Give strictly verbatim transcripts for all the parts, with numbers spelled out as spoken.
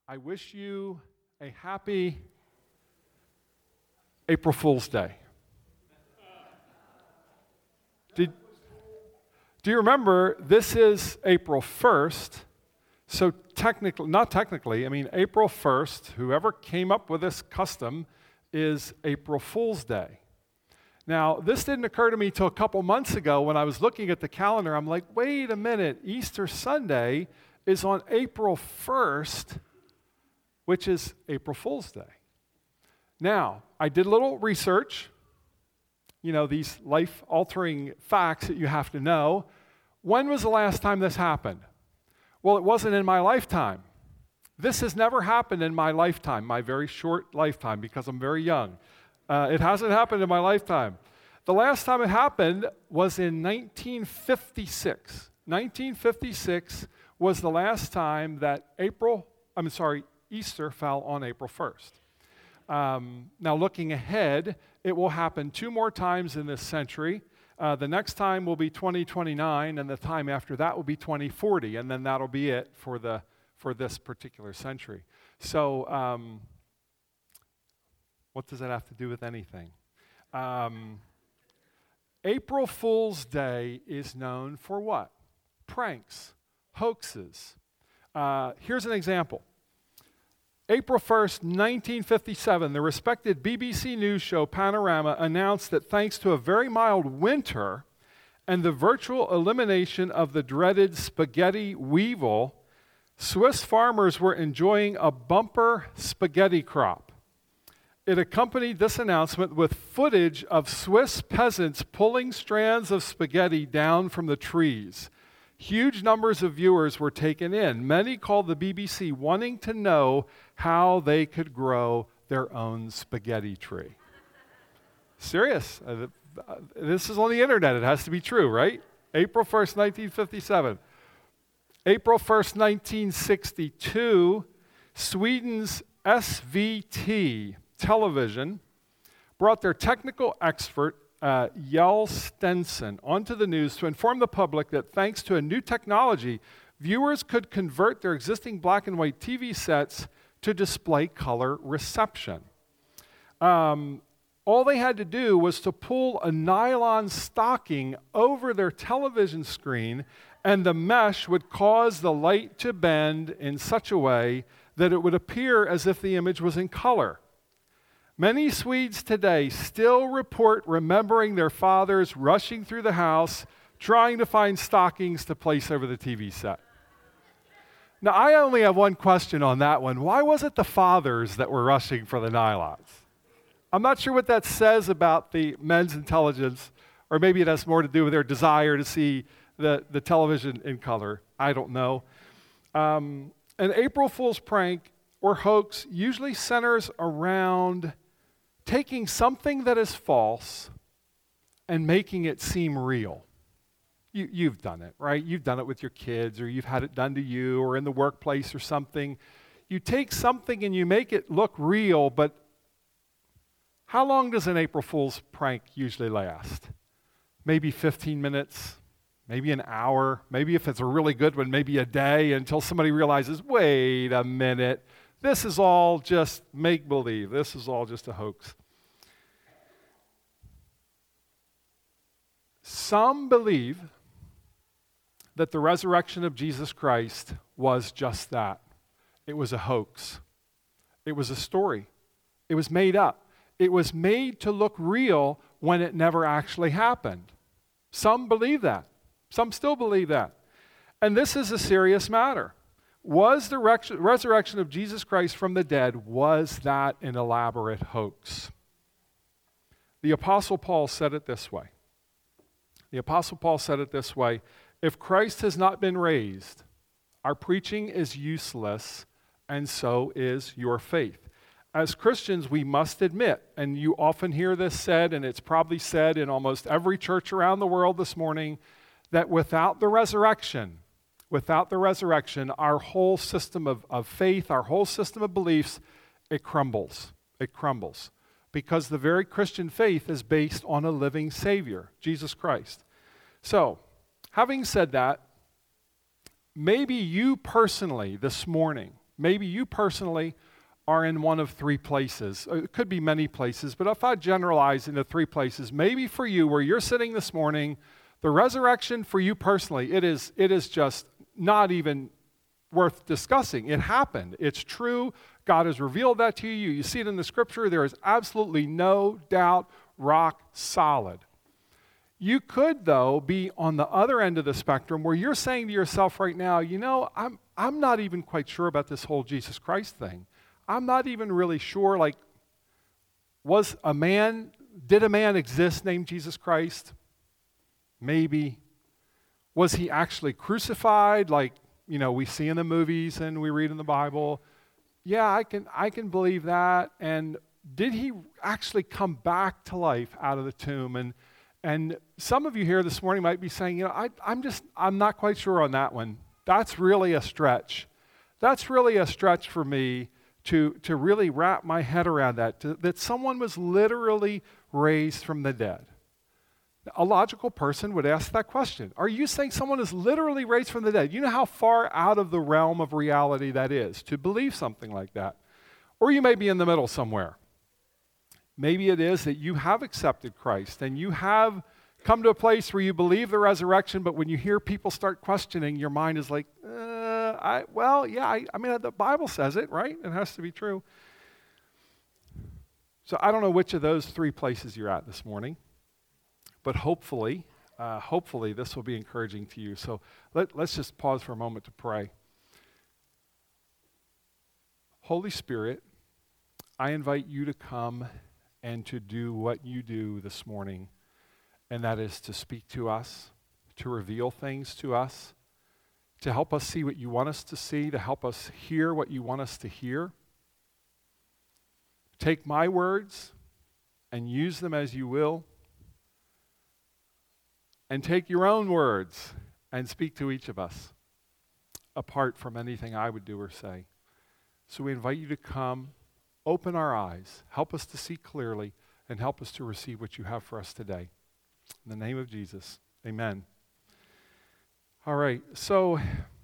I wish you a happy April Fool's Day. Did, do you remember this is April first? So technically, not technically, I mean April first, whoever came up with this custom is April Fool's Day. Now, this didn't occur to me till a couple months ago when I was looking at the calendar. I'm like, wait a minute, Easter Sunday is on April first, which is April Fool's Day. Now, I did a little research, you know, these life-altering facts that you have to know. When was the last time this happened? Well, it wasn't in my lifetime. This has never happened in my lifetime, my very short lifetime, because I'm very young. Uh, it hasn't happened in my lifetime. The last time it happened was in nineteen fifty-six. nineteen fifty-six was the last time that April, I'm sorry, Easter fell on April first. Um, now, looking ahead, it will happen two more times in this century. Uh, the next time will be twenty twenty-nine, and the time after that will be twenty forty, and then that'll be it for the for this particular century. So, um, what does that have to do with anything? Um, April Fool's Day is known for what? Pranks, hoaxes. Uh, here's an example. April first, nineteen fifty-seven, the respected B B C News show Panorama announced that thanks to a very mild winter and the virtual elimination of the dreaded spaghetti weevil, Swiss farmers were enjoying a bumper spaghetti crop. It accompanied this announcement with footage of Swiss peasants pulling strands of spaghetti down from the trees. Huge numbers of viewers were taken in. Many called the B B C wanting to know how they could grow their own spaghetti tree. Serious. Uh, this is on the internet. It has to be true, right? April first, nineteen fifty-seven. April first, nineteen sixty-two, Sweden's S V T television brought their technical expert Uh, Jell Stenson onto the news to inform the public that thanks to a new technology, viewers could convert their existing black and white T V sets to display color reception. Um, all they had to do was to pull a nylon stocking over their television screen, and the mesh would cause the light to bend in such a way that it would appear as if the image was in color. Many Swedes today still report remembering their fathers rushing through the house, trying to find stockings to place over the T V set. Now, I only have one question on that one. Why was it the fathers that were rushing for the nylons? I'm not sure what that says about the men's intelligence, or maybe it has more to do with their desire to see the, the television in color. I don't know. Um, an April Fool's prank or hoax usually centers around taking something that is false and making it seem real. You, you've done it, right? You've done it with your kids, or you've had it done to you, or in the workplace or something. You take something and you make it look real, but how long does an April Fool's prank usually last? Maybe fifteen minutes, maybe an hour, maybe if it's a really good one, maybe a day, until somebody realizes, wait a minute, this is all just make-believe. This is all just a hoax. Some believe that the resurrection of Jesus Christ was just that. It was a hoax. It was a story. It was made up. It was made to look real when it never actually happened. Some believe that. Some still believe that. And this is a serious matter. Was the resurrection of Jesus Christ from the dead, was that an elaborate hoax? The Apostle Paul said it this way. The Apostle Paul said it this way: if Christ has not been raised, our preaching is useless, and so is your faith. As Christians, we must admit, and you often hear this said, and it's probably said in almost every church around the world this morning, that without the resurrection, Without the resurrection, our whole system of, of faith, our whole system of beliefs, it crumbles. It crumbles. Because the very Christian faith is based on a living Savior, Jesus Christ. So, having said that, maybe you personally this morning maybe you personally are in one of three places. It could be many places, but if I generalize into three places, maybe for you where you're sitting this morning, the resurrection for you personally, it is, it is just not even worth discussing. It happened. It's true. God has revealed that to you. You see it in the scripture. There is absolutely no doubt, rock solid. You could, though, be on the other end of the spectrum where you're saying to yourself right now, you know, I'm, I'm not even quite sure about this whole Jesus Christ thing. I'm not even really sure, like, was a man, did a man exist named Jesus Christ? Maybe. Was he actually crucified like, you know, we see in the movies and we read in the Bible? Yeah, I can, I can believe that. And did he actually come back to life out of the tomb? And and some of you here this morning might be saying, you know, I, I'm just, I'm not quite sure on that one. That's really a stretch. That's really a stretch for me to, to really wrap my head around that, to, that someone was literally raised from the dead. A logical person would ask that question. Are you saying someone is literally raised from the dead? You know how far out of the realm of reality that is to believe something like that. Or you may be in the middle somewhere. Maybe it is that you have accepted Christ and you have come to a place where you believe the resurrection, but when you hear people start questioning, your mind is like, uh, I, well, yeah, I, I mean, the Bible says it, right? It has to be true. So I don't know which of those three places you're at this morning, but hopefully, uh, hopefully this will be encouraging to you. So let, let's just pause for a moment to pray. Holy Spirit, I invite you to come and to do what you do this morning, and that is to speak to us, to reveal things to us, to help us see what you want us to see, to help us hear what you want us to hear. Take my words and use them as you will, and take your own words and speak to each of us, apart from anything I would do or say. So we invite you to come, open our eyes, help us to see clearly, and help us to receive what you have for us today. In the name of Jesus, amen. All right, so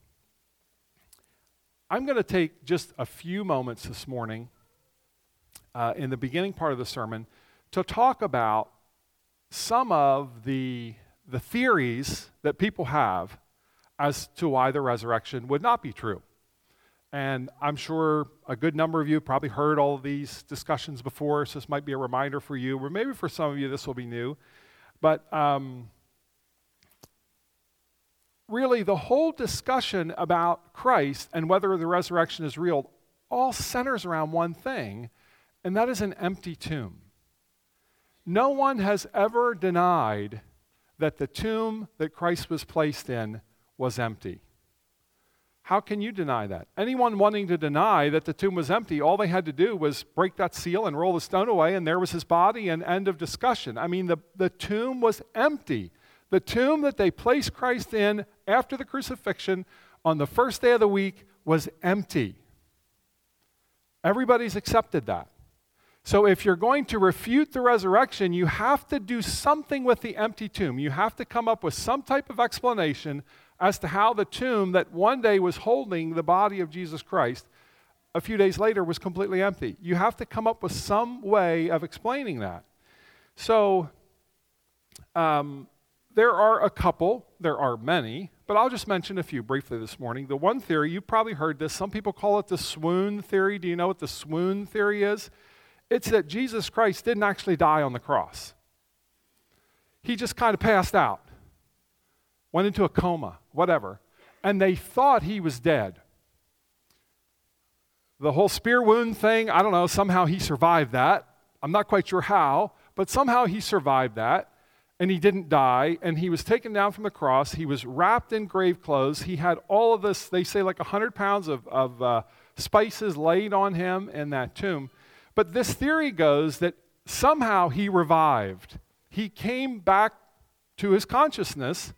I'm going to take just a few moments this morning uh, in the beginning part of the sermon to talk about some of the, the theories that people have as to why the resurrection would not be true. And I'm sure a good number of you probably heard all of these discussions before, so this might be a reminder for you, or maybe for some of you this will be new. But um, really, the whole discussion about Christ and whether the resurrection is real all centers around one thing, and that is an empty tomb. No one has ever denied that the tomb that Christ was placed in was empty. How can you deny that? Anyone wanting to deny that the tomb was empty, all they had to do was break that seal and roll the stone away, and there was his body, and end of discussion. I mean, the, the tomb was empty. The tomb that they placed Christ in after the crucifixion on the first day of the week was empty. Everybody's accepted that. So if you're going to refute the resurrection, you have to do something with the empty tomb. You have to come up with some type of explanation as to how the tomb that one day was holding the body of Jesus Christ a few days later was completely empty. You have to come up with some way of explaining that. So um, there are a couple, there are many, but I'll just mention a few briefly this morning. The one theory, you've probably heard this, some people call it the swoon theory. Do you know what the swoon theory is? It's that Jesus Christ didn't actually die on the cross. He just kind of passed out, went into a coma, whatever, and they thought he was dead. The whole spear wound thing, I don't know, somehow he survived that. I'm not quite sure how, but somehow he survived that, and he didn't die, and he was taken down from the cross. He was wrapped in grave clothes. He had all of this, they say like one hundred pounds of, of uh, spices laid on him in that tomb. But this theory goes that somehow he revived. He came back to his consciousness,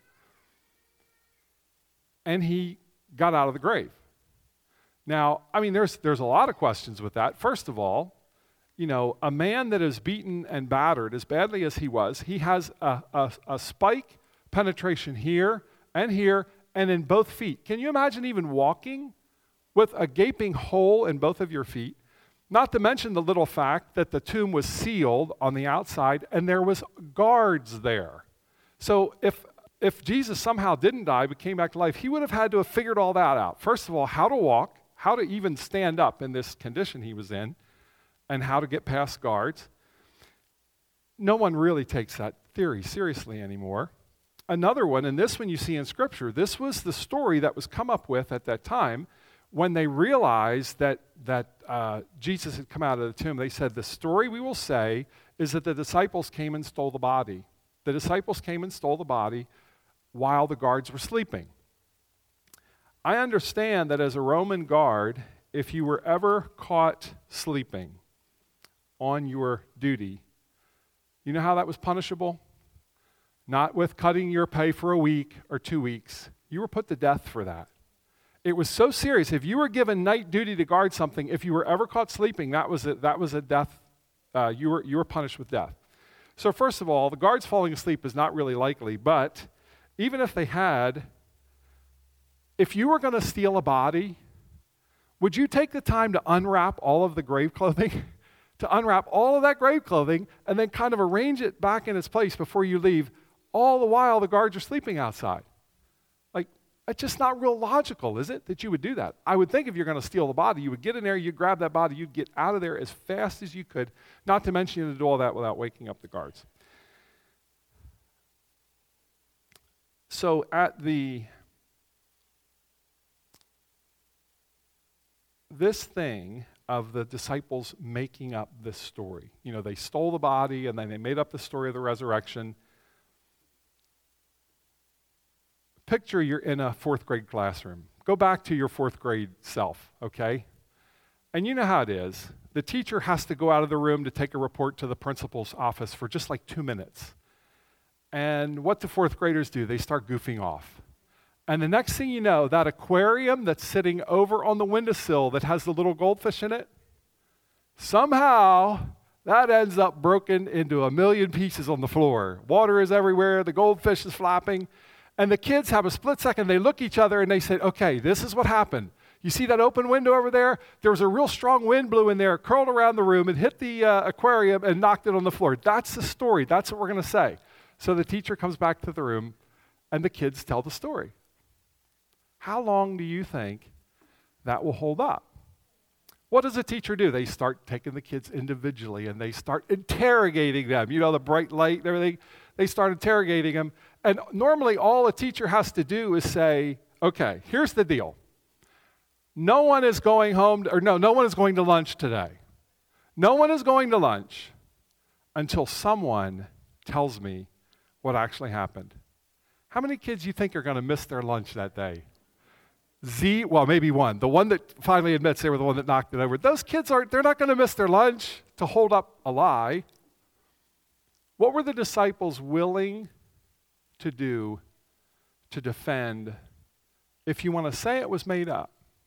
and he got out of the grave. Now, I mean, there's there's a lot of questions with that. First of all, you know, a man that is beaten and battered as badly as he was, he has a, a, a spike penetration here and here and in both feet. Can you imagine even walking with a gaping hole in both of your feet, not to mention the little fact that the tomb was sealed on the outside and there was guards there. So if if Jesus somehow didn't die but came back to life, he would have had to have figured all that out. First of all, how to walk, how to even stand up in this condition he was in, and how to get past guards. No one really takes that theory seriously anymore. Another one, and this one you see in Scripture, this was the story that was come up with at that time when they realized that, that uh, Jesus had come out of the tomb. They said, the story we will say is that the disciples came and stole the body. The disciples came and stole the body while the guards were sleeping. I understand that as a Roman guard, if you were ever caught sleeping on your duty, you know how that was punishable? Not with cutting your pay for a week or two weeks. You were put to death for that. It was so serious. If you were given night duty to guard something, if you were ever caught sleeping, that was a, that was a death. Uh, you were you were punished with death. So first of all, the guards falling asleep is not really likely. But even if they had, if you were going to steal a body, would you take the time to unwrap all of the grave clothing? To unwrap all of that grave clothing and then kind of arrange it back in its place before you leave, all the while the guards are sleeping outside. Like, it's just not real logical, is it, that you would do that? I would think if you're going to steal the body, you would get in there, you'd grab that body, you'd get out of there as fast as you could, not to mention you had to do all that without waking up the guards. So at the, this thing of the disciples making up this story. You know, they stole the body and then they made up the story of the resurrection. Picture you're in a fourth grade classroom. Go back to your fourth grade self, okay? And you know how it is. The teacher has to go out of the room to take a report to the principal's office for just like two minutes. And what do fourth graders do? They start goofing off. And the next thing you know, that aquarium that's sitting over on the windowsill that has the little goldfish in it, somehow that ends up broken into a million pieces on the floor. Water is everywhere, the goldfish is flapping, and the kids have a split second. They look at each other and they say, okay, this is what happened. You see that open window over there? There was a real strong wind blew in there, curled around the room, and hit the uh, aquarium and knocked it on the floor. That's the story. That's what we're going to say. So the teacher comes back to the room and the kids tell the story. How long do you think that will hold up? What does a teacher do? They start taking the kids individually and they start interrogating them. You know, the bright light and everything. They start interrogating them. And normally all a teacher has to do is say, okay, here's the deal. No one is going home, to, or no, no one is going to lunch today. No one is going to lunch until someone tells me what actually happened. How many kids do you think are going to miss their lunch that day? Z, well, maybe one. The one that finally admits they were the one that knocked it over. Those kids aren't, they're not going to miss their lunch to hold up a lie. What were the disciples willing to do to defend, if you want to say it was made up?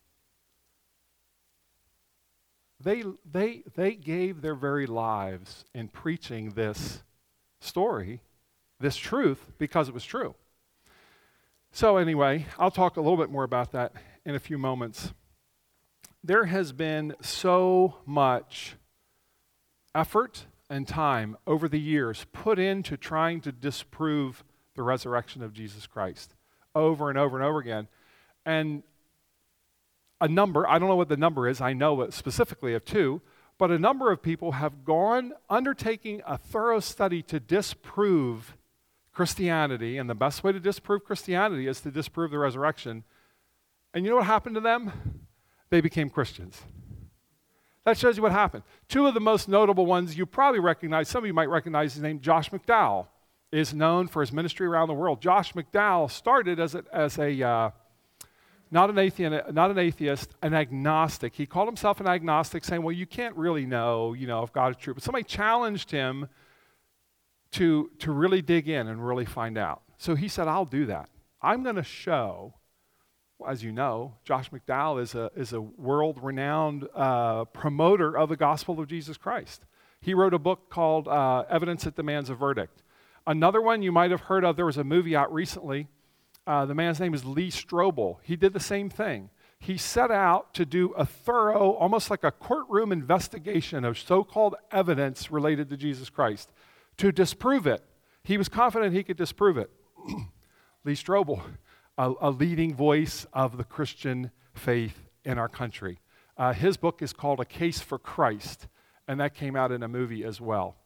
They, they, they gave their very lives in preaching this story, this truth, because it was true. So anyway, I'll talk a little bit more about that in a few moments. There has been so much effort and time over the years put into trying to disprove the resurrection of Jesus Christ over and over and over again. And a number, I don't know what the number is, I know it specifically of two, but a number of people have gone undertaking a thorough study to disprove Christianity, and the best way to disprove Christianity is to disprove the resurrection. And you know what happened to them? They became Christians. That shows you what happened. Two of the most notable ones you probably recognize, some of you might recognize his name, Josh McDowell, is known for his ministry around the world. Josh McDowell started as a, as a uh, not an atheist, not an atheist, an agnostic. He called himself an agnostic, saying, well, you can't really know, you know, if God is true. But somebody challenged him to, to really dig in and really find out. So he said, I'll do that. I'm going to show, well, as you know, Josh McDowell is a, is a world-renowned uh, promoter of the gospel of Jesus Christ. He wrote a book called uh, Evidence That Demands a Verdict. Another one you might have heard of, there was a movie out recently. Uh, the man's name is Lee Strobel. He did the same thing. he set out to do a thorough, almost like a courtroom investigation of so-called evidence related to Jesus Christ to disprove it. He was confident he could disprove it. Lee Strobel, a, a leading voice of the Christian faith in our country. Uh, his book is called A Case for Christ, and that came out in a movie as well.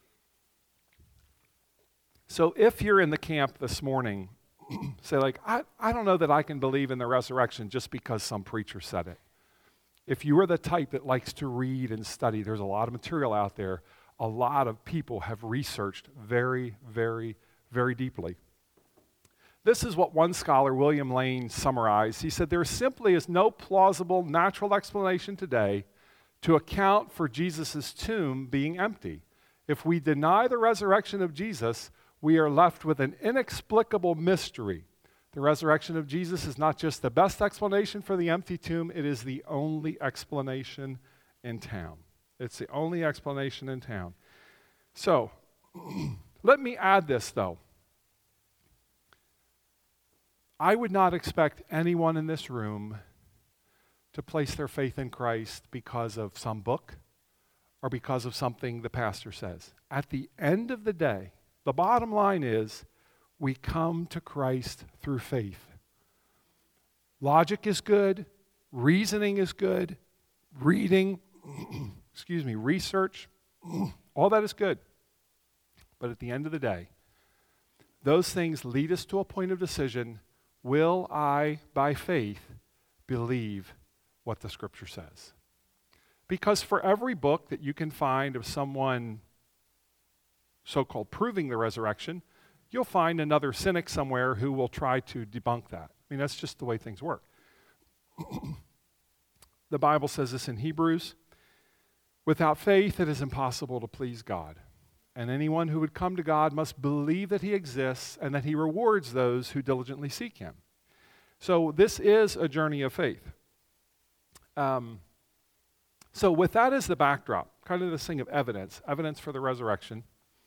So if you're in the camp this morning, say like, I, I don't know that I can believe in the resurrection just because some preacher said it. If you are the type that likes to read and study, there's a lot of material out there. A lot of people have researched very, very, very deeply. This is what one scholar, William Lane, summarized. He said, there simply is no plausible natural explanation today to account for Jesus' tomb being empty. If we deny the resurrection of Jesus, we are left with an inexplicable mystery. The resurrection of Jesus is not just the best explanation for the empty tomb, it is the only explanation in town. It's the only explanation in town. So, let me add this though. I would not expect anyone in this room to place their faith in Christ because of some book or because of something the pastor says. At the end of the day, the bottom line is we come to Christ through faith. Logic is good, reasoning is good, reading, excuse me, research, all that is good. But at the end of the day, those things lead us to a point of decision. Will I, by faith, believe what the Scripture says? Because for every book that you can find of someone so-called proving the resurrection, you'll find another cynic somewhere who will try to debunk that. I mean, that's just the way things work. The Bible says this in Hebrews, without faith it is impossible to please God. And anyone who would come to God must believe that he exists and that he rewards those who diligently seek him. So this is a journey of faith. Um, so with that as the backdrop, kind of this thing of evidence, evidence for the resurrection,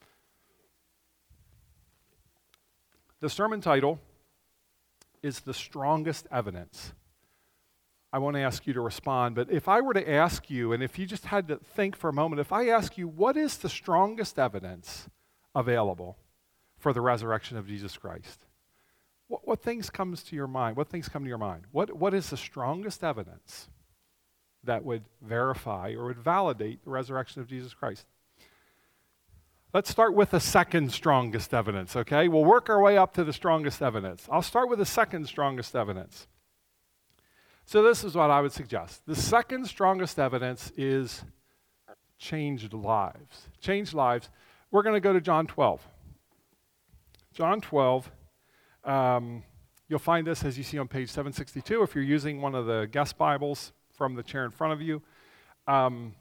the sermon title is The Strongest Evidence. I won't ask you to respond, but if I were to ask you, and if you just had to think for a moment, if I ask you, what is the strongest evidence available for the resurrection of Jesus Christ? What, what things comes to your mind? What things come to your mind? What, what is the strongest evidence that would verify or would validate the resurrection of Jesus Christ? Let's start with the second strongest evidence, okay? We'll work our way up to the strongest evidence. I'll start with the second strongest evidence. So this is what I would suggest. The second strongest evidence is changed lives. Changed lives. We're going to go to John twelve. John twelve, um, you'll find this as you see on page seven sixty-two if you're using one of the guest Bibles from the chair in front of you. Um,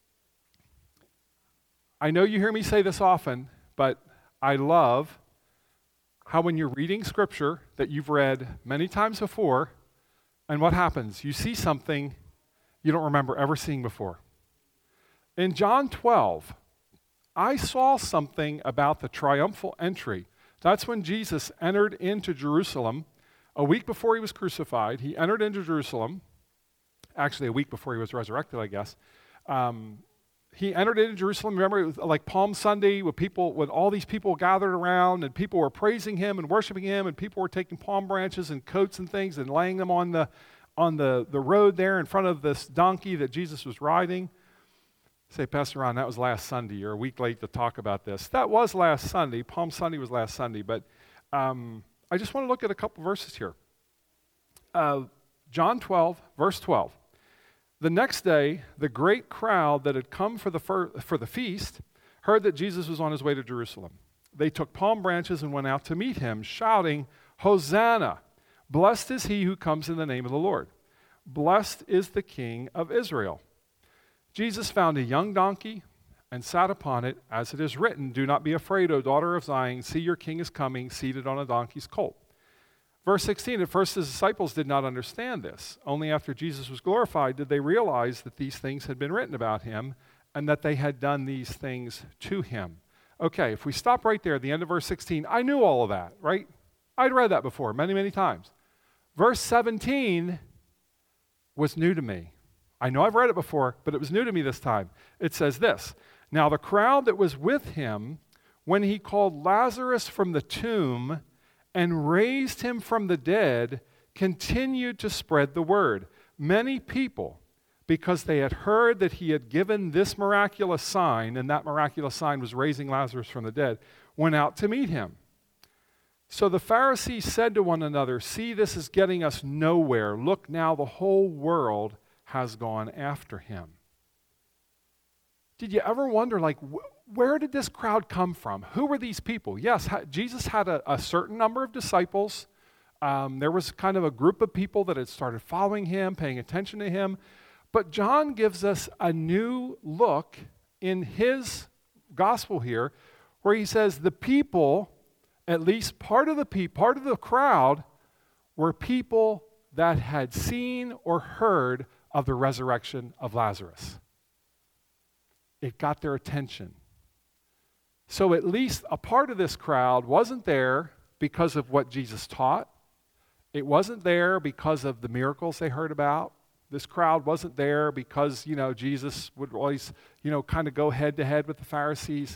I know you hear me say this often, but I love how when you're reading Scripture that you've read many times before, and what happens? You see something you don't remember ever seeing before. In John twelve, I saw something about the triumphal entry. That's when Jesus entered into Jerusalem a week before he was crucified. He entered into Jerusalem, actually a week before he was resurrected, I guess. Um, He entered into Jerusalem. Remember, it was like Palm Sunday, with people, when all these people gathered around, and people were praising him and worshiping him, and people were taking palm branches and coats and things and laying them on the on the, the road there in front of this donkey that Jesus was riding. Say, Pastor Ron, that was last Sunday. You're a week late to talk about this. That was last Sunday. Palm Sunday was last Sunday. But um, I just want to look at a couple verses here. Uh, John twelve, verse twelve. The next day, the great crowd that had come for the, fir- for the feast heard that Jesus was on his way to Jerusalem. They took palm branches and went out to meet him, shouting, Hosanna! Blessed is he who comes in the name of the Lord. Blessed is the King of Israel. Jesus found a young donkey and sat upon it, as it is written, Do not be afraid, O daughter of Zion. See, your king is coming, seated on a donkey's colt. Verse sixteen, at first his disciples did not understand this. Only after Jesus was glorified did they realize that these things had been written about him and that they had done these things to him. Okay, if we stop right there at the end of verse sixteen, I knew all of that, right? I'd read that before many, many times. Verse seventeen was new to me. I know I've read it before, but it was new to me this time. It says this, "Now the crowd that was with him when he called Lazarus from the tomb and raised him from the dead continued to spread the word. Many people, because they had heard that he had given this miraculous sign, and that miraculous sign was raising Lazarus from the dead, went out to meet him. So the Pharisees said to one another, 'See, this is getting us nowhere. Look now, the whole world has gone after him.'" Did you ever wonder, like, wh- where did this crowd come from? Who were these people? Yes, ha- Jesus had a, a certain number of disciples. Um, there was kind of a group of people that had started following him, paying attention to him. But John gives us a new look in his gospel here, where he says the people, at least part of the pe- part of the crowd, were people that had seen or heard of the resurrection of Lazarus. It got their attention. So at least a part of this crowd wasn't there because of what Jesus taught. It wasn't there because of the miracles they heard about. This crowd wasn't there because, you know, Jesus would always, you know, kind of go head to head with the Pharisees.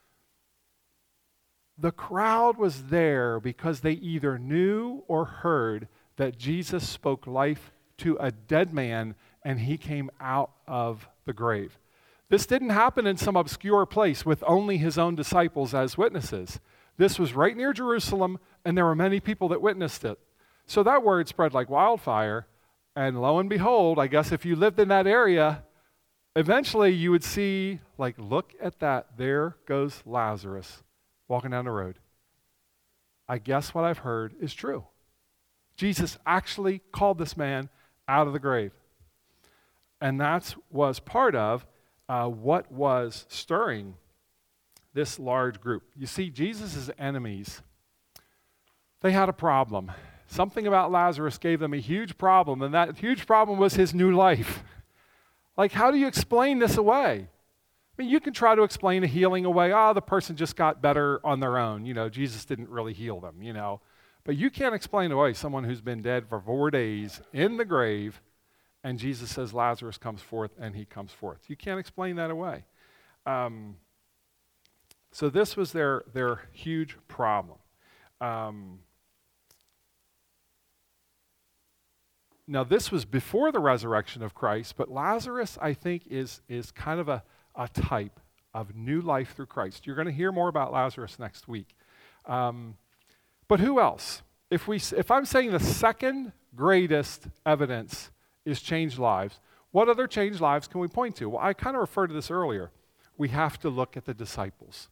The crowd was there because they either knew or heard that Jesus spoke life to a dead man and he came out of the grave. This didn't happen in some obscure place with only his own disciples as witnesses. This was right near Jerusalem, and there were many people that witnessed it. So that word spread like wildfire, and lo and behold, I guess if you lived in that area, eventually you would see, like, look at that, there goes Lazarus walking down the road. I guess what I've heard is true. Jesus actually called this man out of the grave. And that was part of uh, what was stirring this large group. You see, Jesus' enemies, they had a problem. Something about Lazarus gave them a huge problem, and that huge problem was his new life. Like, how do you explain this away? I mean, you can try to explain a healing away. Oh, the person just got better on their own. You know, Jesus didn't really heal them, you know. But you can't explain away someone who's been dead for four days in the grave, and Jesus says Lazarus comes forth, and he comes forth. You can't explain that away. Um, so this was their, their huge problem. Um, now, this was before the resurrection of Christ, but Lazarus, I think, is, is kind of a, a type of new life through Christ. You're going to hear more about Lazarus next week. Um, but who else? If, we, if I'm saying the second greatest evidence is changed lives, what other changed lives can we point to? Well, I kind of referred to this earlier. We have to look at the disciples.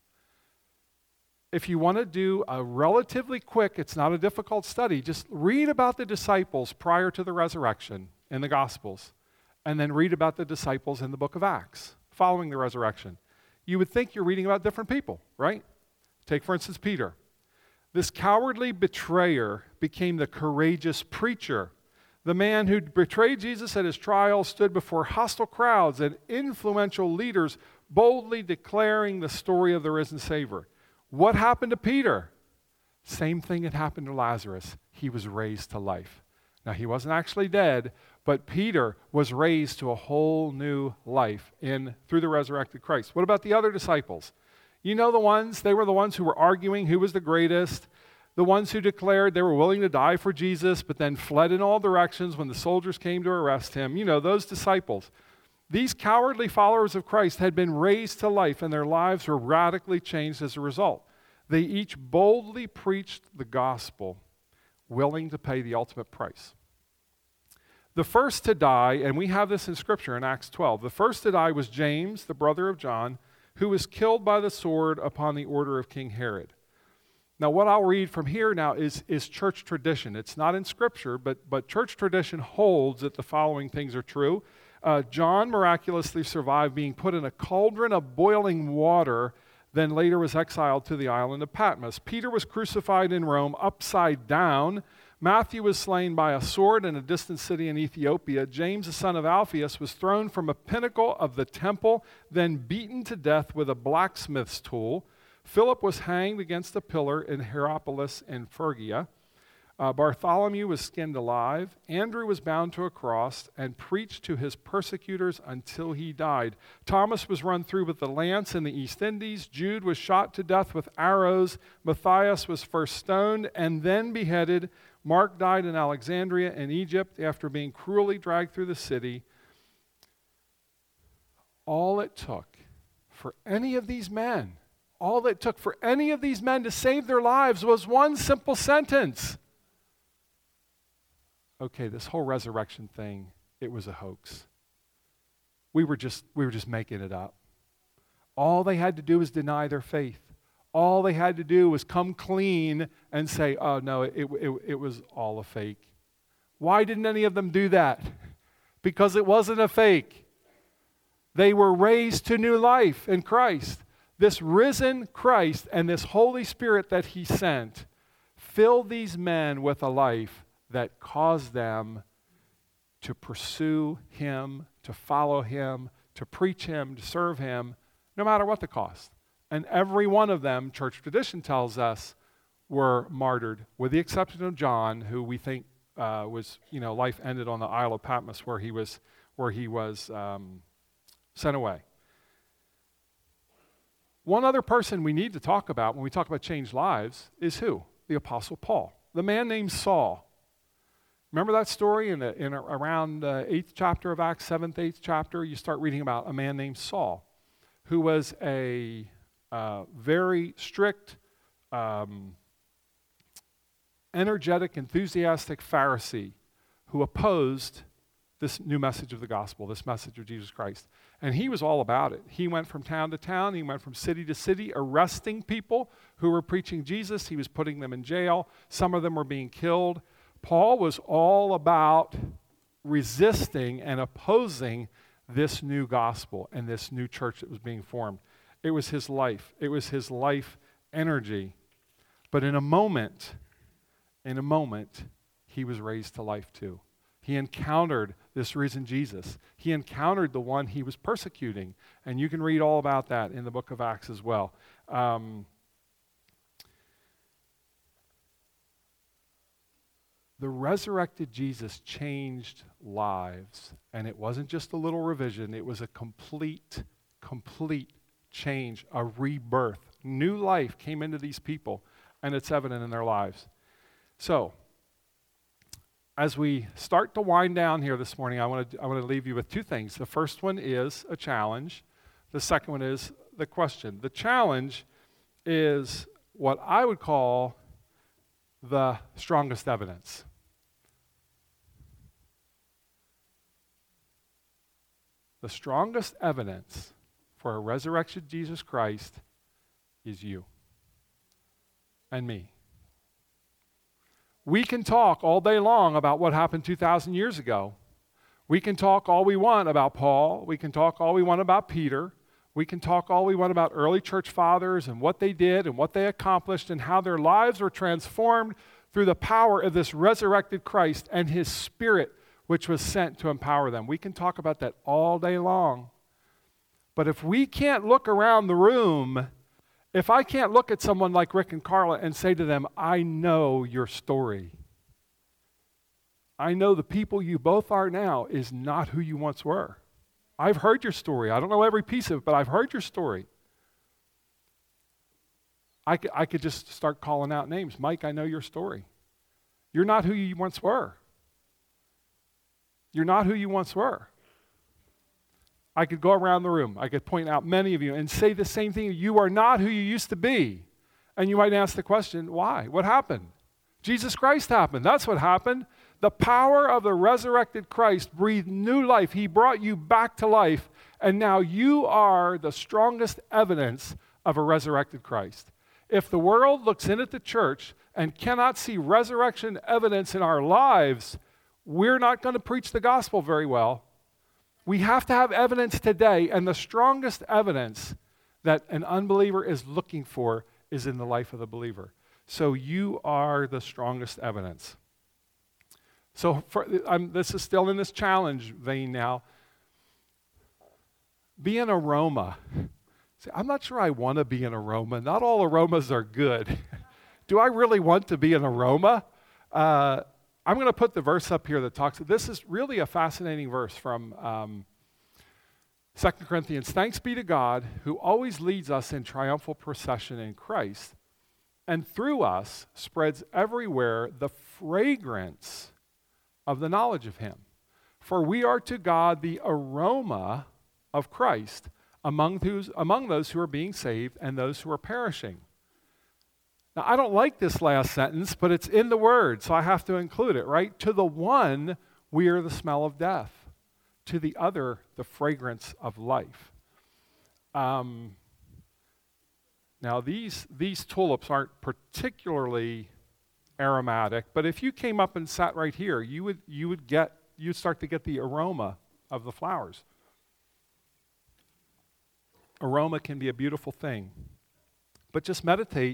If you want to do a relatively quick, it's not a difficult study, just read about the disciples prior to the resurrection in the Gospels, and then read about the disciples in the book of Acts following the resurrection. You would think you're reading about different people, right? Take, for instance, Peter. This cowardly betrayer became the courageous preacher. The man who betrayed Jesus at his trial stood before hostile crowds and influential leaders, boldly declaring the story of the risen Savior. What happened to Peter? Same thing had happened to Lazarus. He was raised to life. Now, he wasn't actually dead, but Peter was raised to a whole new life in through the resurrected Christ. What about the other disciples? You know the ones, they were the ones who were arguing who was the greatest, the ones who declared they were willing to die for Jesus, but then fled in all directions when the soldiers came to arrest him. You know, those disciples. These cowardly followers of Christ had been raised to life, and their lives were radically changed as a result. They each boldly preached the gospel, willing to pay the ultimate price. The first to die, and we have this in Scripture in Acts twelve, the first to die was James, the brother of John, who was killed by the sword upon the order of King Herod. Now, what I'll read from here now is, is church tradition. It's not in Scripture, but, but church tradition holds that the following things are true. Uh, John miraculously survived being put in a cauldron of boiling water, then later was exiled to the island of Patmos. Peter was crucified in Rome upside down. Matthew was slain by a sword in a distant city in Ethiopia. James, the son of Alphaeus, was thrown from a pinnacle of the temple, then beaten to death with a blacksmith's tool. Philip was hanged against a pillar in Hierapolis in Phrygia. Uh, Bartholomew was skinned alive. Andrew was bound to a cross and preached to his persecutors until he died. Thomas was run through with a lance in the East Indies. Jude was shot to death with arrows. Matthias was first stoned and then beheaded. Mark died in Alexandria in Egypt after being cruelly dragged through the city. All it took for any of these men, all it took for any of these men to save their lives was one simple sentence. Okay, this whole resurrection thing, it was a hoax. We were just we were just making it up. All they had to do was deny their faith. All they had to do was come clean and say, oh, no, it, it, it was all a fake. Why didn't any of them do that? Because it wasn't a fake. They were raised to new life in Christ. This risen Christ and this Holy Spirit that he sent filled these men with a life that caused them to pursue him, to follow him, to preach him, to serve him, no matter what the cost. And every one of them, church tradition tells us, were martyred, with the exception of John, who we think uh, was, you know, life ended on the Isle of Patmos, where he was, where he was um, sent away. One other person we need to talk about when we talk about changed lives is who? The Apostle Paul, the man named Saul. Remember that story in, the, in a, around the eighth chapter of Acts, seventh, eighth chapter? You start reading about a man named Saul, who was a uh, very strict, um, energetic, enthusiastic Pharisee who opposed this new message of the gospel, this message of Jesus Christ. And he was all about it. He went from town to town. He went from city to city, arresting people who were preaching Jesus. He was putting them in jail. Some of them were being killed. Paul was all about resisting and opposing this new gospel and this new church that was being formed. It was his life. It was his life energy. But in a moment, in a moment, he was raised to life too. He encountered this risen Jesus. He encountered the one he was persecuting. And you can read all about that in the book of Acts as well. Um, The resurrected Jesus changed lives, and it wasn't just a little revision. It was a complete, complete change, a rebirth. New life came into these people, and it's evident in their lives. So, as we start to wind down here this morning, I want to I want to leave you with two things. The first one is a challenge. The second one is the question. The challenge is what I would call the strongest evidence. The strongest evidence for a resurrection Jesus Christ is you and me. We can talk all day long about what happened two thousand years ago. We can talk all we want about Paul. We can talk all we want about Peter. We can talk all we want about early church fathers and what they did and what they accomplished and how their lives were transformed through the power of this resurrected Christ and his Spirit, which was sent to empower them. We can talk about that all day long. But if we can't look around the room, if I can't look at someone like Rick and Carla and say to them, I know your story. I know the people you both are now is not who you once were. I've heard your story. I don't know every piece of it, but I've heard your story. I could, I could just start calling out names. Mike, I know your story. You're not who you once were. You're not who you once were. I could go around the room. I could point out many of you and say the same thing. You are not who you used to be. And you might ask the question, why? What happened? Jesus Christ happened. That's what happened. The power of the resurrected Christ breathed new life. He brought you back to life. And now you are the strongest evidence of a resurrected Christ. If the world looks in at the church and cannot see resurrection evidence in our lives, we're not going to preach the gospel very well. We have to have evidence today, and the strongest evidence that an unbeliever is looking for is in the life of the believer. So you are the strongest evidence. So for, um, this is still in this challenge vein now. Be an aroma. See, I'm not sure I want to be an aroma. Not all aromas are good. Do I really want to be an aroma? Uh, I'm going to put the verse up here that talks. This is really a fascinating verse from um, Second Corinthians. Thanks be to God who always leads us in triumphal procession in Christ, and through us spreads everywhere the fragrance of the knowledge of him. For we are to God the aroma of Christ among those, among those who are being saved and those who are perishing. Now, I don't like this last sentence, but it's in the word, so I have to include it, right? To the one, we are the smell of death. To the other, the fragrance of life. Um, now, these, these tulips aren't particularly aromatic, but if you came up and sat right here, you would, you would get, you'd start to get the aroma of the flowers. Aroma can be a beautiful thing, but just meditate.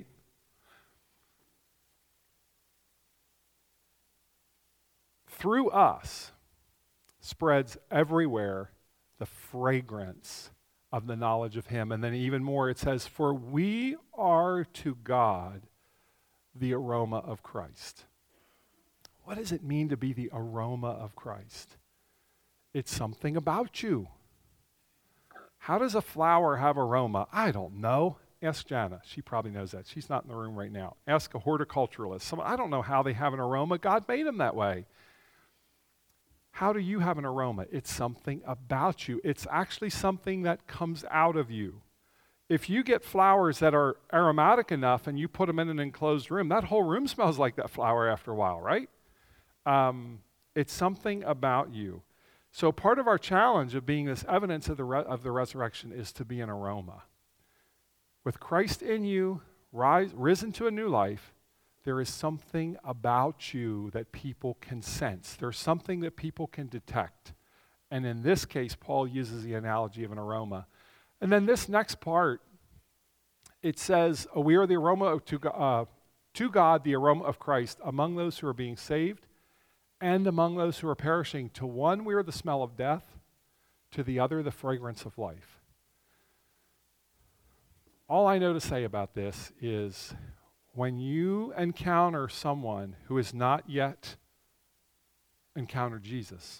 Through us spreads everywhere the fragrance of the knowledge of him. And then even more, it says, for we are to God the aroma of Christ. What does it mean to be the aroma of Christ? It's something about you. How does a flower have aroma? I don't know. Ask Jana. She probably knows that. She's not in the room right now. Ask a horticulturalist. Someone, I don't know how they have an aroma. God made them that way. How do you have an aroma? It's something about you. It's actually something that comes out of you. If you get flowers that are aromatic enough and you put them in an enclosed room, that whole room smells like that flower after a while, right? Um, it's something about you. So part of our challenge of being this evidence of the, re- of the resurrection is to be an aroma. With Christ in you, rise, risen to a new life, there is something about you that people can sense. There's something that people can detect. And in this case, Paul uses the analogy of an aroma. And then this next part, it says, oh, we are the aroma of, to, uh, to God, the aroma of Christ, among those who are being saved and among those who are perishing. To one, we are the smell of death. To the other, the fragrance of life. All I know to say about this is when you encounter someone who has not yet encountered Jesus,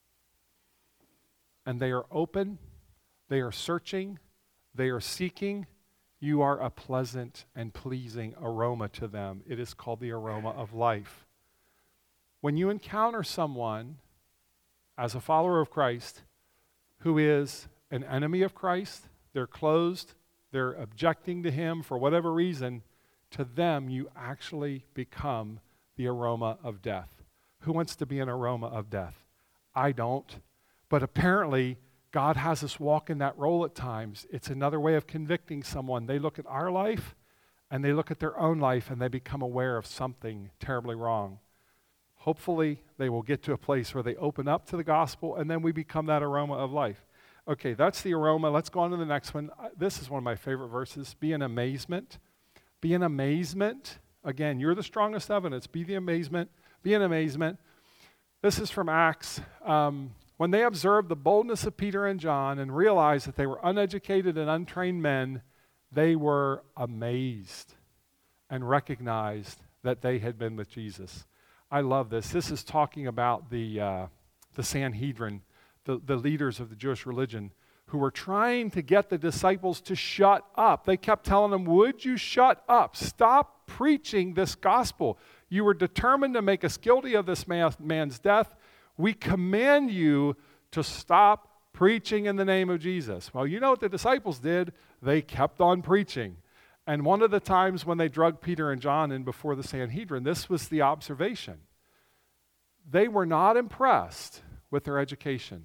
and they are open, they are searching, they are seeking, you are a pleasant and pleasing aroma to them. It is called the aroma of life. When you encounter someone as a follower of Christ who is an enemy of Christ, they're closed, they're objecting to him for whatever reason, to them you actually become the aroma of death. Who wants to be an aroma of death? I don't. But apparently, God has us walk in that role at times. It's another way of convicting someone. They look at our life, and they look at their own life, and they become aware of something terribly wrong. Hopefully, they will get to a place where they open up to the gospel, and then we become that aroma of life. Okay, that's the aroma. Let's go on to the next one. This is one of my favorite verses. Be in amazement. Be in amazement. Again, you're the strongest evidence. Be the amazement. Be in amazement. This is from Acts. Um, when they observed the boldness of Peter and John and realized that they were uneducated and untrained men, they were amazed and recognized that they had been with Jesus. I love this. This is talking about the, uh, the Sanhedrin, the, the leaders of the Jewish religion, who were trying to get the disciples to shut up. They kept telling them, would you shut up? Stop preaching this gospel. You were determined to make us guilty of this man, man's death. We command you to stop preaching in the name of Jesus. Well, you know what the disciples did? They kept on preaching. And one of the times when they drugged Peter and John in before the Sanhedrin, this was the observation. They were not impressed with their education.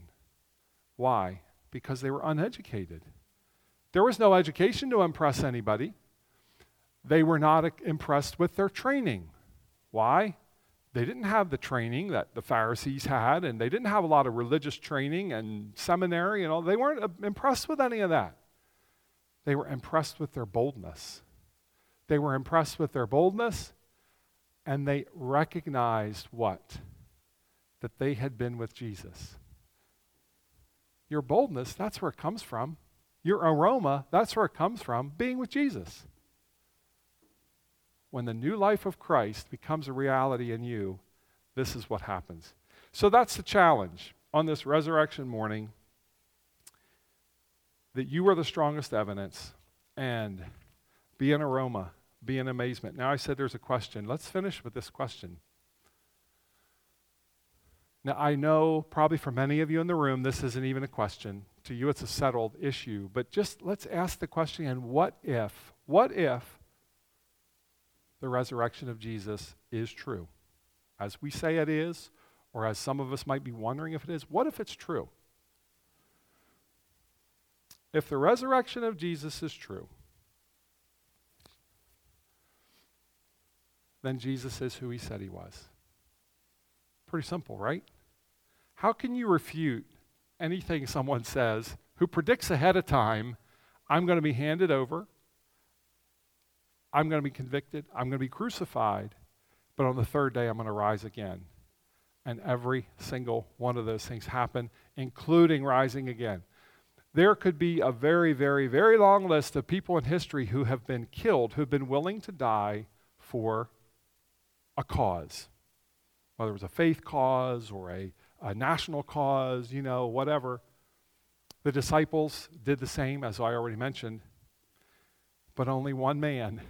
Why? Because they were uneducated. There was no education to impress anybody. They were not impressed with their training. Why? They didn't have the training that the Pharisees had, and they didn't have a lot of religious training and seminary and all. They weren't uh, impressed with any of that. They were impressed with their boldness. They were impressed with their boldness, and they recognized what? That they had been with Jesus. Your boldness, that's where it comes from. Your aroma, that's where it comes from, being with Jesus. when the new life of Christ becomes a reality in you, this is what happens. So that's the challenge on this resurrection morning, that you are the strongest evidence, and be an aroma, be an amazement. Now I said there's a question. Let's finish with this question. Now I know probably for many of you in the room, this isn't even a question. To you it's a settled issue, but just let's ask the question again, what if, what if the resurrection of Jesus is true? As we say it is, or as some of us might be wondering if it is, what if it's true? If the resurrection of Jesus is true, then Jesus is who he said he was. Pretty simple, right? How can you refute anything someone says who predicts ahead of time, I'm going to be handed over, I'm going to be convicted, I'm going to be crucified, but on the third day I'm going to rise again? And every single one of those things happen, including rising again. There could be a very, very, very long list of people in history who have been killed, who have been willing to die for a cause, whether it was a faith cause or a, a national cause, you know, whatever. The disciples did the same, as I already mentioned, but only one man,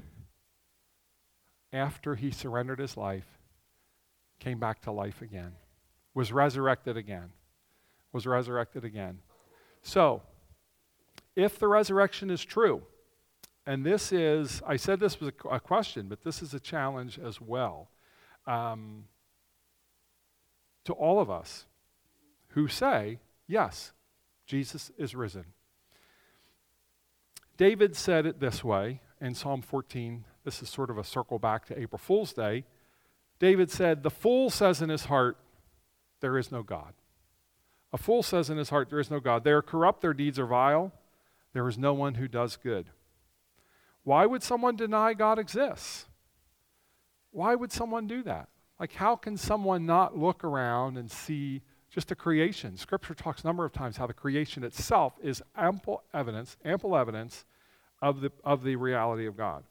after he surrendered his life, came back to life again, was resurrected again, was resurrected again. So, if the resurrection is true, and this is, I said this was a, a question, but this is a challenge as well, um, to all of us who say, yes, Jesus is risen. David said it this way in Psalm fourteen. This is sort of a circle back to April Fool's Day. David said, the fool says in his heart, there is no God. A fool says in his heart, there is no God. They are corrupt, their deeds are vile. There is no one who does good. Why would someone deny God exists? Why would someone do that? Like, how can someone not look around and see just a creation? Scripture talks a number of times how the creation itself is ample evidence, ample evidence of the, of the reality of God.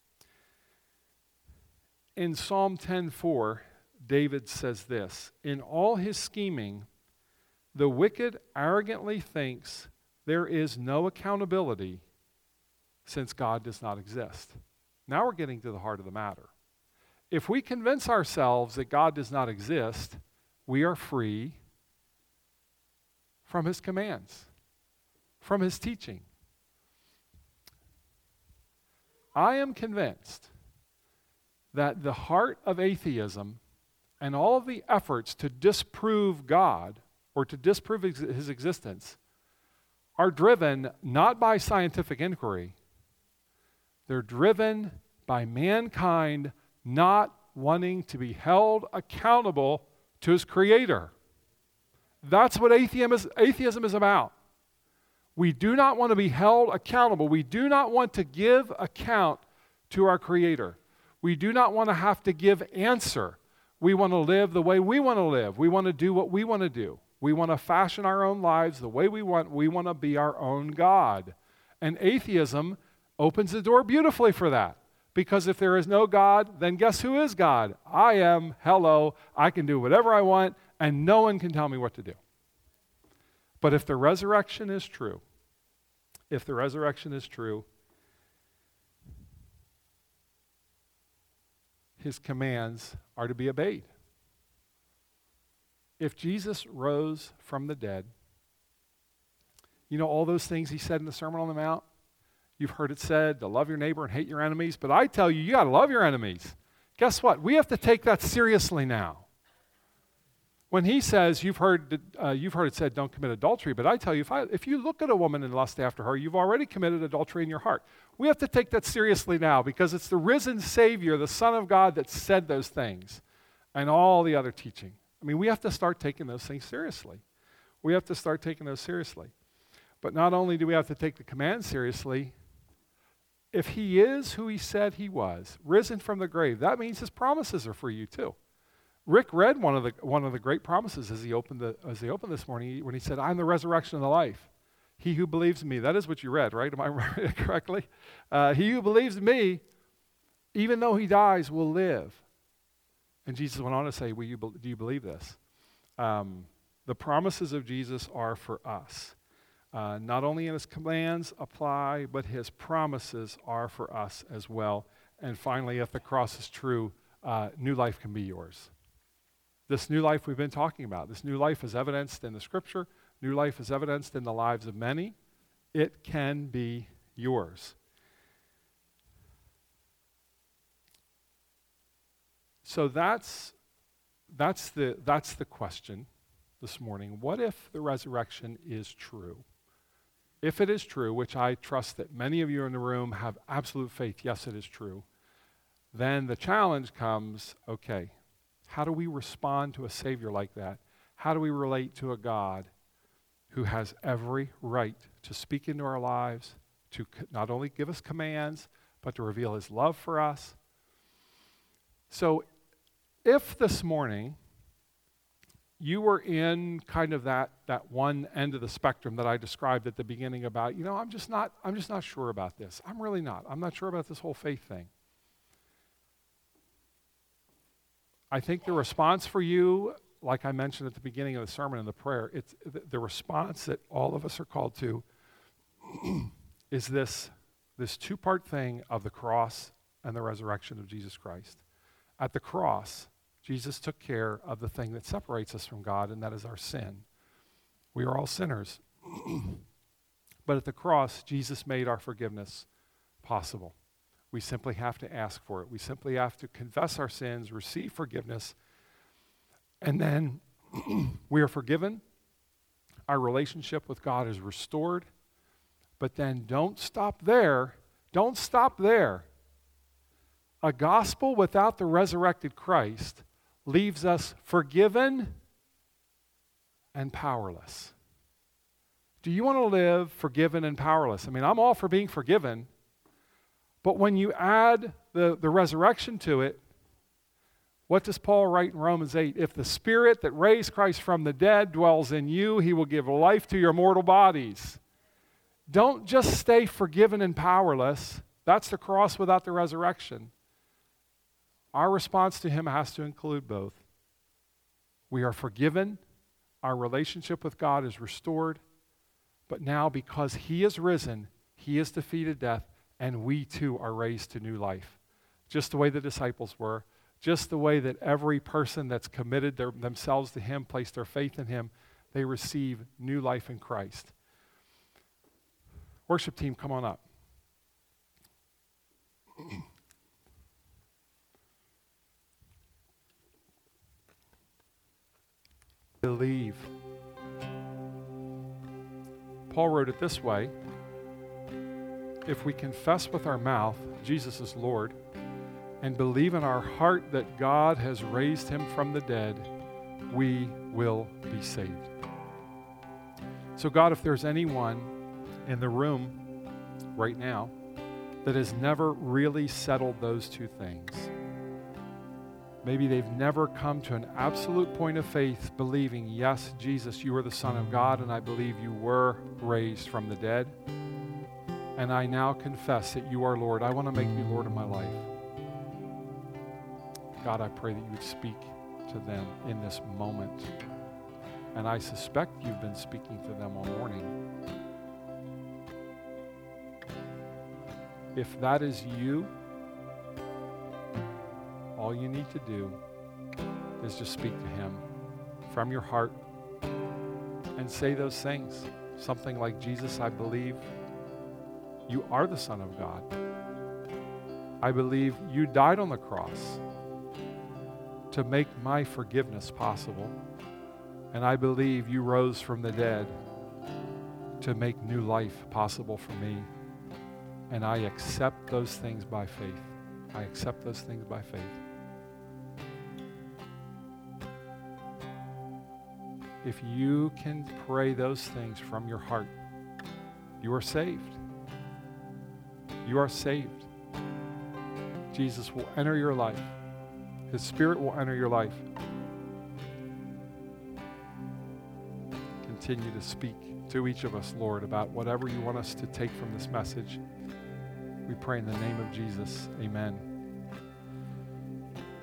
In Psalm ten four, David says this, in all his scheming, the wicked arrogantly thinks there is no accountability since God does not exist. Now we're getting to the heart of the matter. If we convince ourselves that God does not exist, we are free from his commands, from his teaching. I am convinced that the heart of atheism and all of the efforts to disprove God or to disprove ex- his existence are driven not by scientific inquiry. They're driven by mankind not wanting to be held accountable to his creator. That's what atheism is, atheism is about. We do not want to be held accountable. We do not want to give account to our creator. We do not want to have to give answer. We want to live the way we want to live. We want to do what we want to do. We want to fashion our own lives the way we want. We want to be our own God. And atheism opens the door beautifully for that. Because if there is no God, then guess who is God? I am. Hello. I can do whatever I want, and no one can tell me what to do. But if the resurrection is true, if the resurrection is true, his commands are to be obeyed. If Jesus rose from the dead, you know all those things he said in the Sermon on the Mount? You've heard it said to love your neighbor and hate your enemies, but I tell you, you got to love your enemies. Guess what? We have to take that seriously now. When he says, you've heard, uh, you've heard it said, don't commit adultery, but I tell you, if, I, if you look at a woman and lust after her, you've already committed adultery in your heart. We have to take that seriously now because it's the risen Savior, the Son of God, that said those things and all the other teaching. I mean, we have to start taking those things seriously. We have to start taking those seriously. But not only do we have to take the command seriously, if he is who he said he was, risen from the grave, that means his promises are for you too. Rick read one of the one of the great promises as he opened the as he opened this morning when he said, "I'm the resurrection and the life. He who believes in me." That is what you read, right? Am I reading it correctly? Uh, he who believes in me, even though he dies, will live. And Jesus went on to say, Will you be- do you believe this? Um, the promises of Jesus are for us. Uh, not only his commands apply, but his promises are for us as well. And finally, if the cross is true, uh, new life can be yours. This new life we've been talking about, this new life is evidenced in the scripture. New life is evidenced in the lives of many. It can be yours. So that's that's the that's the question this morning. What if the resurrection is true? If it is true, which I trust that many of you in the room have absolute faith, yes, it is true, then the challenge comes, okay, how do we respond to a Savior like that? How do we relate to a God who has every right to speak into our lives, to not only give us commands, but to reveal his love for us? So if this morning you were in kind of that, that one end of the spectrum that I described at the beginning about, you know, I'm just not, I'm just not sure about this. I'm really not. I'm not sure about this whole faith thing. I think the response for you, like I mentioned at the beginning of the sermon and the prayer, it's the, the response that all of us are called to is this, this two-part thing of the cross and the resurrection of Jesus Christ. At the cross, Jesus took care of the thing that separates us from God, and that is our sin. We are all sinners. But at the cross, Jesus made our forgiveness possible. We simply have to ask for it. We simply have to confess our sins, receive forgiveness, and then we are forgiven. Our relationship with God is restored. But then don't stop there. Don't stop there. A gospel without the resurrected Christ leaves us forgiven and powerless. Do you want to live forgiven and powerless? I mean, I'm all for being forgiven, but when you add the, the resurrection to it, what does Paul write in Romans eight? If the Spirit that raised Christ from the dead dwells in you, he will give life to your mortal bodies. Don't just stay forgiven and powerless. That's the cross without the resurrection. Our response to him has to include both. We are forgiven, our relationship with God is restored, but now because he is risen, he has defeated death, and we too are raised to new life. Just the way the disciples were, just the way that every person that's committed their, themselves to him, placed their faith in him, they receive new life in Christ. Worship team, come on up. Believe. Paul wrote it this way: if we confess with our mouth Jesus is Lord and believe in our heart that God has raised him from the dead, we will be saved. So God, if there's anyone in the room right now that has never really settled those two things, maybe they've never come to an absolute point of faith believing, yes, Jesus, you are the Son of God, and I believe you were raised from the dead. And I now confess that you are Lord. I want to make you Lord of my life. God, I pray that you would speak to them in this moment. And I suspect you've been speaking to them all morning. If that is you, all you need to do is just speak to him from your heart and say those things. Something like, Jesus, I believe you are the Son of God. I believe you died on the cross to make my forgiveness possible. And I believe you rose from the dead to make new life possible for me. And I accept those things by faith. I accept those things by faith. If you can pray those things from your heart, you are saved. You are saved. Jesus will enter your life. His Spirit will enter your life. Continue to speak to each of us, Lord, about whatever you want us to take from this message. We pray in the name of Jesus. Amen.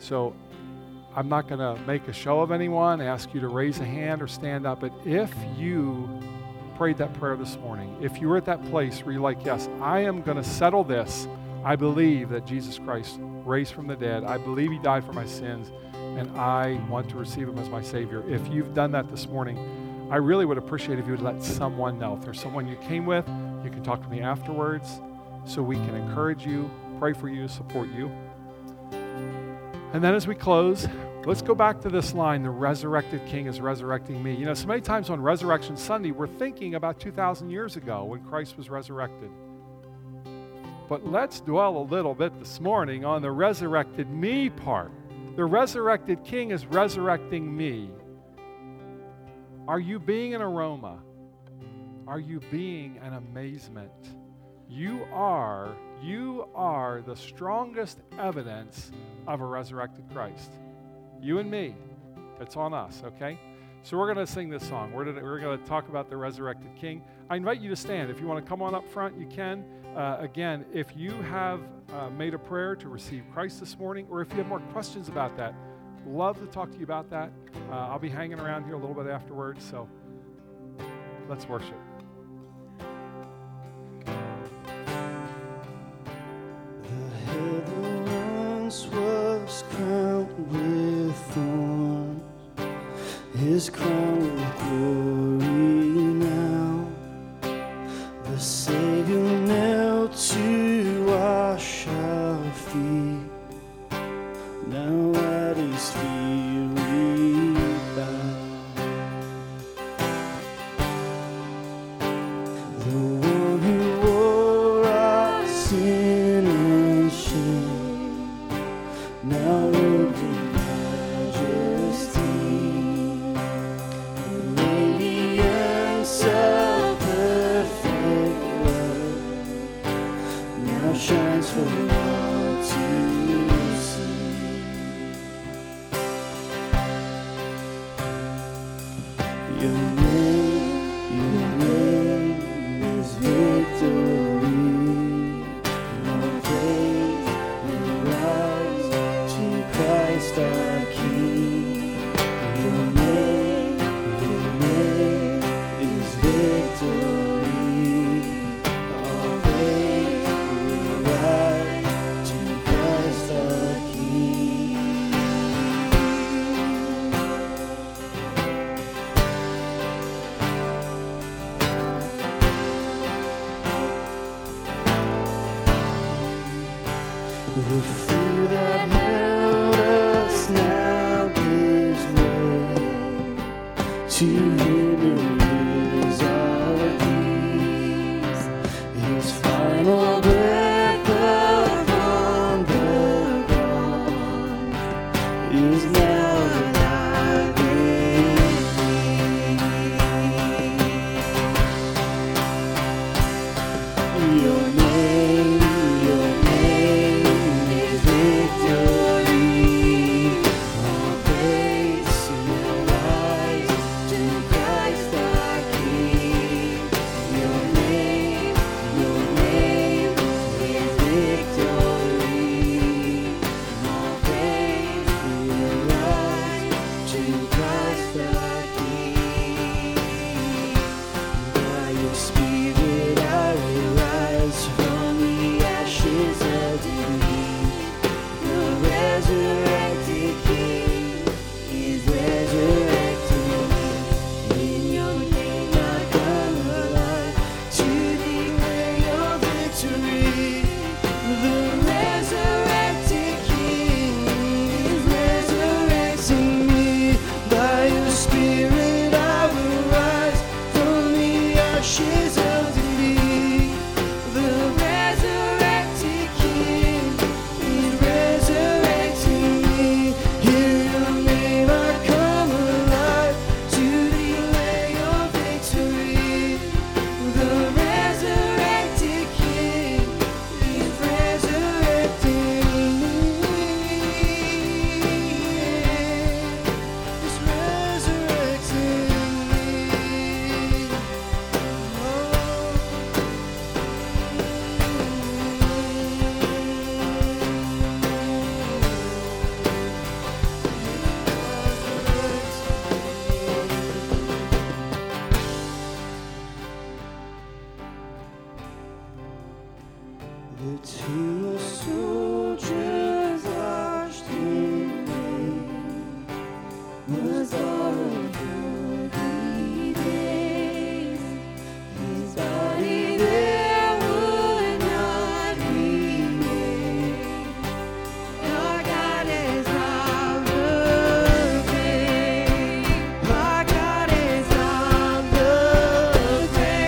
So I'm not going to make a show of anyone, ask you to raise a hand or stand up, but if you prayed that prayer this morning, if you were at that place where you're like, yes, I am going to settle this. I believe that Jesus Christ raised from the dead. I believe he died for my sins, and I want to receive him as my Savior. If you've done that this morning, I really would appreciate if you would let someone know. If there's someone you came with, you can talk to me afterwards so we can encourage you, pray for you, support you. And then as we close, let's go back to this line, the resurrected King is resurrecting me. You know, so many times on Resurrection Sunday, we're thinking about two thousand years ago when Christ was resurrected. But let's dwell a little bit this morning on the resurrected me part. The resurrected King is resurrecting me. Are you being an aroma? Are you being an amazement? You are, you are the strongest evidence of a resurrected Christ. You and me. It's on us, okay? So we're going to sing this song. We're, we're going to talk about the resurrected King. I invite you to stand. If you want to come on up front, you can. Uh, again, if you have uh, made a prayer to receive Christ this morning, or if you have more questions about that, love to talk to you about that. Uh, I'll be hanging around here a little bit afterwards, so let's worship. The heavens was crowned with thorns, his crown with glory now. The Savior knelt to wash our feet. Now at his feet we bow. The one who wore our sin and shame, now robed in majesty. The radiance of perfect love now shines for all to see. Your name, your name is victory. All praise will rise to Christ our King. Your name, your name is victory. All praise will rise to Christ our King. The fear that held us now gives way to him who is our peace. His final breath upon the cross is now alive in me. Your name, your name is The two soldiers washed in rain was borrowed for three days. His body there would not remain. Our God is not the grave. Our God is not the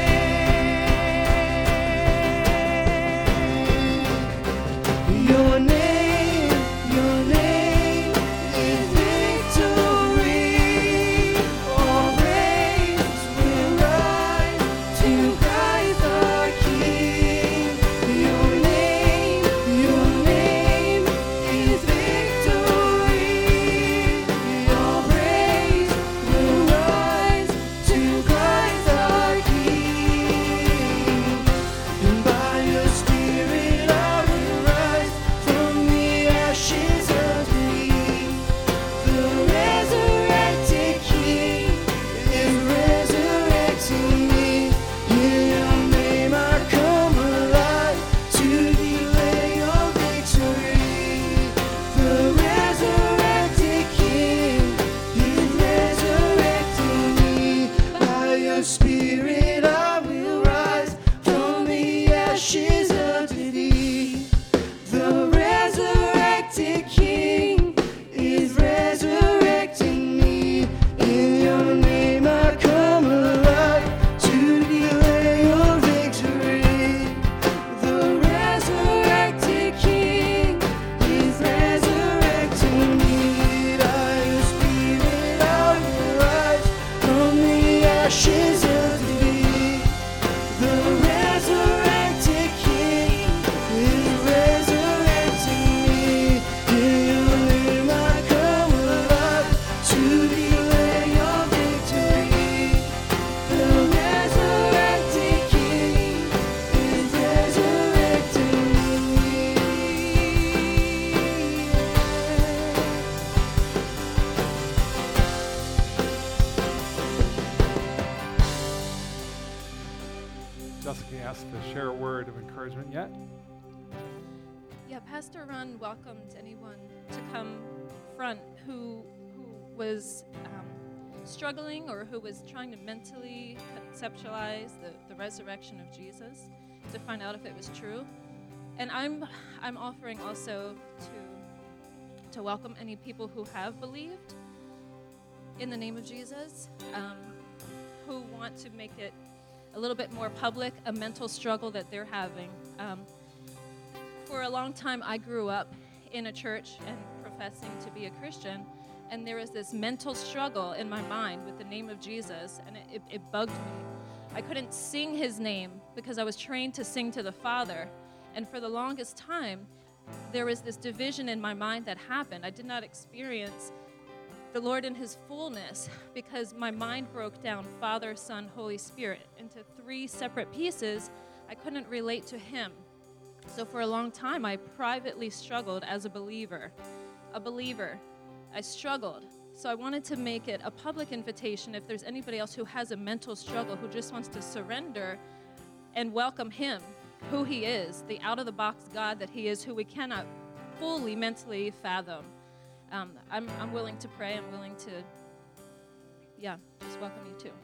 grave. Your name, your name is victory. All praise will rise to Christ our King. Your name, your name is victory. All praise will rise to Christ our King. And by your Spirit I will rise from the ashes of thee. The resurrected King is resurrecting me. In your name I come alive to declare your victory. The resurrected King is resurrecting me. By your Spirit I will rise from the ashes of thee. The resurrected King is resurrecting me. In your name I come alive to declare your victory. The resurrected King is resurrecting me. By your Spirit I will rise from the ashes of thee. The resurrected King is resurrecting me. In your name I come alive to declare your victory. The resurrected King is resurrecting me. Jessica asked to share a word of encouragement yet? Yeah, Pastor Ron welcomed anyone to come front who who was um, struggling or who was trying to mentally conceptualize the, the resurrection of Jesus to find out if it was true. And I'm I'm offering also to to welcome any people who have believed in the name of Jesus, um, who want to make it a little bit more public, a mental struggle that they're having. Um, for a long time, I grew up in a church and professing to be a Christian, and there was this mental struggle in my mind with the name of Jesus, and it, it, it bugged me. I couldn't sing his name because I was trained to sing to the Father, and for the longest time, there was this division in my mind that happened. I did not experience the Lord in his fullness because my mind broke down Father, Son, Holy Spirit into three separate pieces. I couldn't relate to him. So for a long time, I privately struggled as a believer. A believer. I struggled. So I wanted to make it a public invitation if there's anybody else who has a mental struggle, who just wants to surrender and welcome him, who he is, the out-of-the-box God that he is, who we cannot fully mentally fathom. Um, I'm, I'm willing to pray. I'm willing to, yeah, just welcome you too.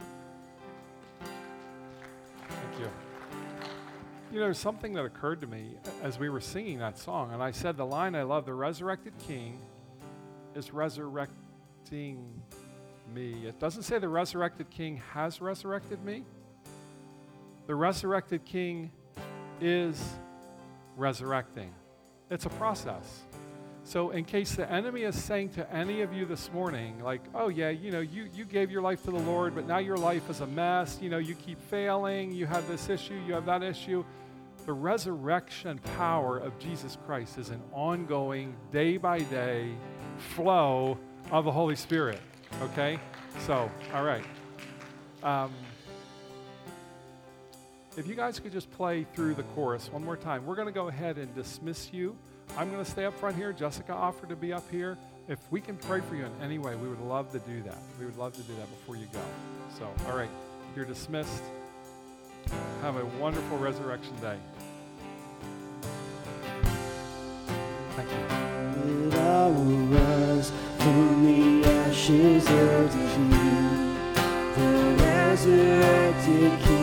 Thank you. You know, something that occurred to me as we were singing that song, and I said the line I love, the resurrected King is resurrecting me. It doesn't say the resurrected King has resurrected me. The resurrected King is resurrecting. It's a process. So in case the enemy is saying to any of you this morning, like, oh yeah, you know, you, you gave your life to the Lord, but now your life is a mess. You know, you keep failing. You have this issue. You have that issue. The resurrection power of Jesus Christ is an ongoing, day-by-day flow of the Holy Spirit, okay? So, all right. Um, if you guys could just play through the chorus one more time. We're going to go ahead and dismiss you. I'm going to stay up front here. Jessica offered to be up here. If we can pray for you in any way, we would love to do that. We would love to do that before you go. So, all right, you're dismissed. Have a wonderful resurrection day. Thank you. That I will rise from the ashes of defeat. The resurrected King.